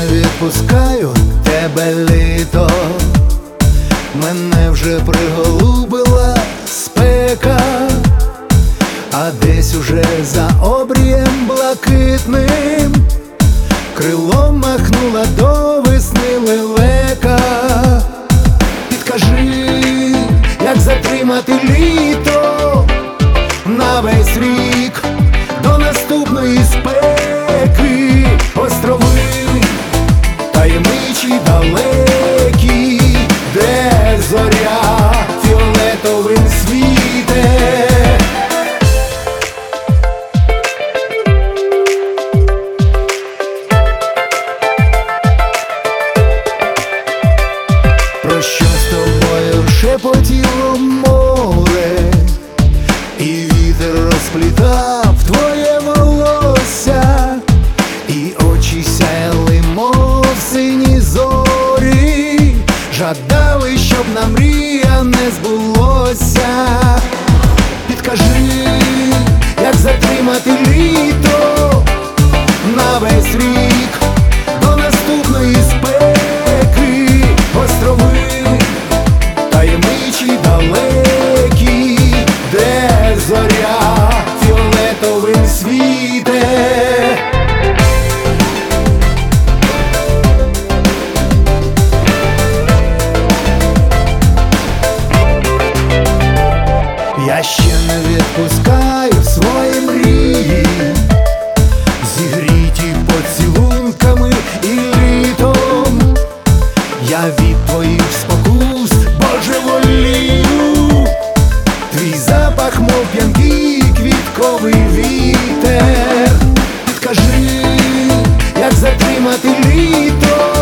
не відпускаю тебе, літо, мене вже приголубила спека, а десь уже за обрієм блакитним крилом махнула до весни лелека. Підкажи, як затримати літо на весь рік до наступної спеки. Острови таємничі далекі, де зоря фіолетовим світе. Про що з тобою шепотіло море, і вітер розплітав твоє волосся, і очі сяяли, мов сині зорі, жадали, щоб нам мрія не збулося. Підкажи, як затримати літо на весь рік до наступної спеки. Острови таємничі далекі, де зоря фіолетовим світе. Я ще не відпускаю свої мрії, зігріті поцілунками і літом. Я від твоїх спокус божеволію, твій запах, мов п'янкий квітковий вітер. Підкажи, як затримати літо